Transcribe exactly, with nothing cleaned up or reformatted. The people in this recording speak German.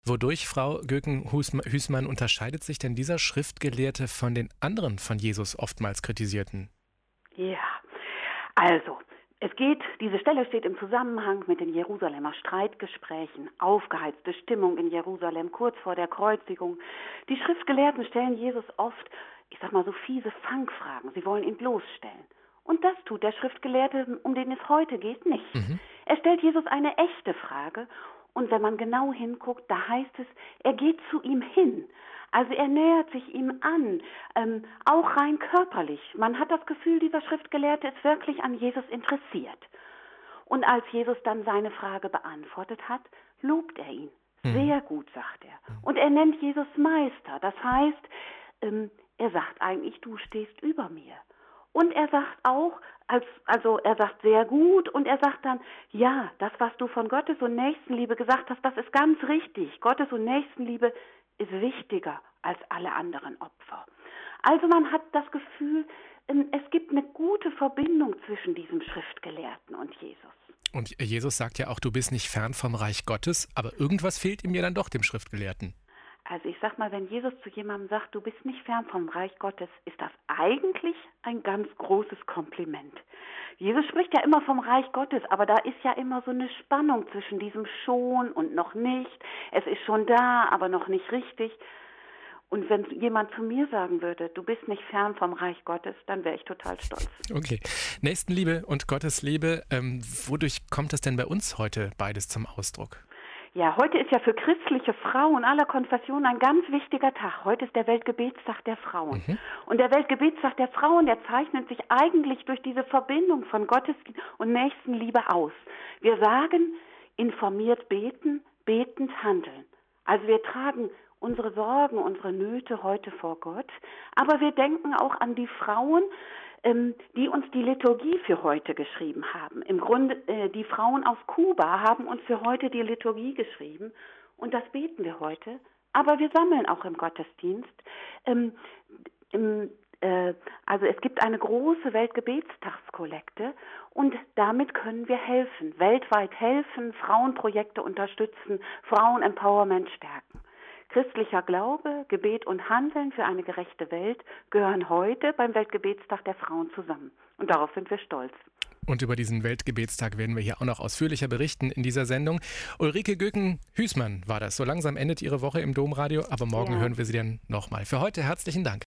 Wodurch, Frau Göken-Hüßmann, unterscheidet sich denn dieser Schriftgelehrte von den anderen von Jesus oftmals kritisierten? Ja, also, es geht, diese Stelle steht im Zusammenhang mit den Jerusalemer Streitgesprächen, aufgeheizte Stimmung in Jerusalem kurz vor der Kreuzigung. Die Schriftgelehrten stellen Jesus oft, ich sag mal so fiese Fangfragen, sie wollen ihn bloßstellen. Und das tut der Schriftgelehrte, um den es heute geht, nicht. Mhm. Er stellt Jesus eine echte Frage und wenn man genau hinguckt, da heißt es, er geht zu ihm hin. Also er nähert sich ihm an, ähm, auch rein körperlich. Man hat das Gefühl, dieser Schriftgelehrte ist wirklich an Jesus interessiert. Und als Jesus dann seine Frage beantwortet hat, lobt er ihn. Mhm. Sehr gut, sagt er. Und er nennt Jesus Meister. Das heißt, ähm, er sagt eigentlich, du stehst über mir. Und er sagt auch, als, also er sagt sehr gut und er sagt dann, ja, das, was du von Gottes und Nächstenliebe gesagt hast, das ist ganz richtig. Gottes und Nächstenliebe ist wichtiger als alle anderen Opfer. Also man hat das Gefühl, es gibt eine gute Verbindung zwischen diesem Schriftgelehrten und Jesus. Und Jesus sagt ja auch, du bist nicht fern vom Reich Gottes, aber irgendwas fehlt ihm ja dann doch, dem Schriftgelehrten. Also ich sag mal, wenn Jesus zu jemandem sagt, du bist nicht fern vom Reich Gottes, ist das eigentlich ein ganz großes Kompliment. Jesus spricht ja immer vom Reich Gottes, aber da ist ja immer so eine Spannung zwischen diesem schon und noch nicht. Es ist schon da, aber noch nicht richtig. Und wenn jemand zu mir sagen würde, du bist nicht fern vom Reich Gottes, dann wäre ich total stolz. Okay. Nächstenliebe und Gottesliebe, ähm, wodurch kommt das denn bei uns heute beides zum Ausdruck? Ja, heute ist ja für christliche Frauen aller Konfessionen ein ganz wichtiger Tag. Heute ist der Weltgebetstag der Frauen. Mhm. Und der Weltgebetstag der Frauen, der zeichnet sich eigentlich durch diese Verbindung von Gottes und Nächstenliebe aus. Wir sagen, informiert beten, betend handeln. Also wir tragen unsere Sorgen, unsere Nöte heute vor Gott, aber wir denken auch an die Frauen, ähm, die uns die Liturgie für heute geschrieben haben. Im Grunde, äh, die Frauen aus Kuba haben uns für heute die Liturgie geschrieben und das beten wir heute, aber wir sammeln auch im Gottesdienst. Ähm, im, äh, also es gibt eine große Weltgebetstagskollekte und damit können wir helfen, weltweit helfen, Frauenprojekte unterstützen, Frauen-Empowerment stärken. Christlicher Glaube, Gebet und Handeln für eine gerechte Welt gehören heute beim Weltgebetstag der Frauen zusammen. Und darauf sind wir stolz. Und über diesen Weltgebetstag werden wir hier auch noch ausführlicher berichten in dieser Sendung. Ulrike Göken-Hüßmann war das. So langsam endet Ihre Woche im Domradio, aber morgen Ja. hören wir Sie dann nochmal. Für heute herzlichen Dank.